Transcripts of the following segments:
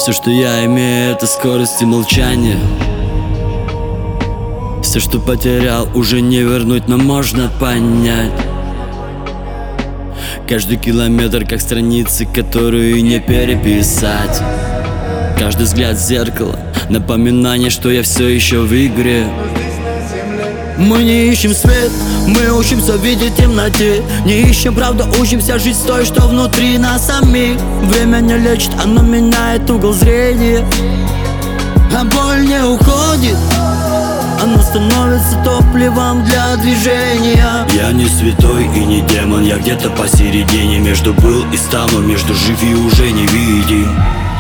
Все, что я имею, это скорость и молчание. Все, что потерял, уже не вернуть, но можно понять. Каждый километр, как страницы, которую не переписать. Каждый взгляд в зеркало, напоминание, что я все еще в игре. Мы не ищем свет, мы учимся видеть в темноте. Не ищем правду, учимся жить с той, что внутри нас самих. Время не лечит, оно меняет угол зрения. А боль не уходит, оно становится топливом для движения. Я не святой и не демон, я где-то посередине. Между был и стану, между жив и уже не видим.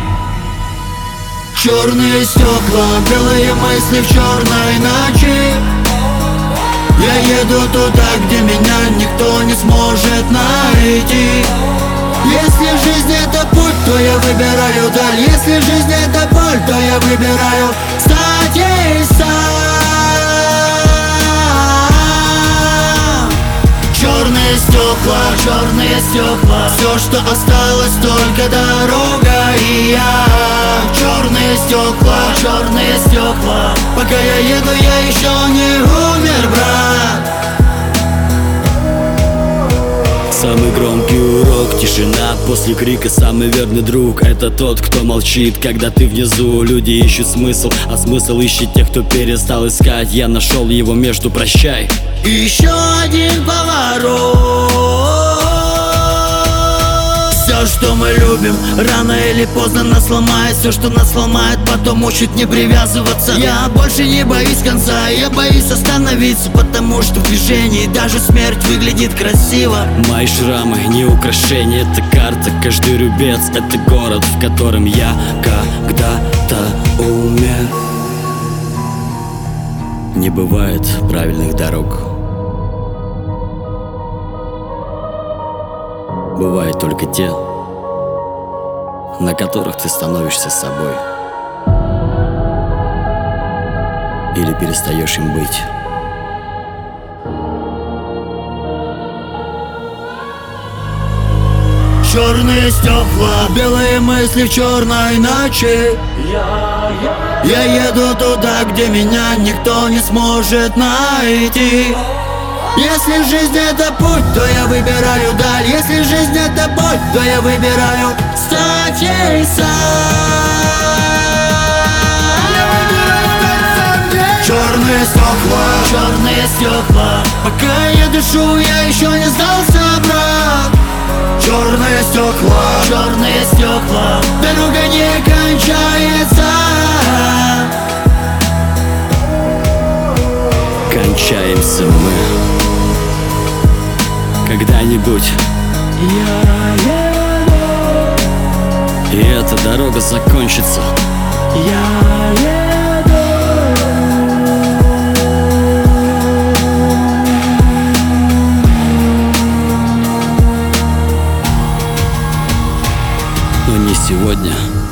Черные стекла, белые мысли в черной ночи. Я еду туда, где меня никто не сможет найти. Если жизнь это путь, то я выбираю даль. Если жизнь это боль, то я выбираю стать ей сам. Черные стекла, все, что осталось, только дорога и я. Черные стекла, пока я еду, я еще не умер, брат. Самый громкий урок, тишина после крика. Самый верный друг — это тот, кто молчит, когда ты внизу. Люди ищут смысл, а смысл ищет тех, кто перестал искать. Я нашел его между прощай и еще один поворот. Все, что мы любим, рано или поздно нас сломает. Все, что нас сломает, потом учит не привязываться. Я больше не боюсь конца, я боюсь остановиться, потому что в движении даже смерть выглядит красиво. Мои шрамы не украшения, это карта. Каждый рубец — это город, в котором я когда-то умер. Не бывает правильных дорог, бывают только те, на которых ты становишься собой или перестаешь им быть. Черные стекла, белые мысли в черной ночи. Я еду туда, где меня никто не сможет найти. Если жизнь это путь, то я выбираю даль. Если жизнь это боль, то я выбираю стать ей сам. Черные стекла, пока я дышу, я еще не сдался, брат. Черные стекла, дорога не кончается. Кончаемся мы когда-нибудь. И эта дорога закончится. Но не сегодня.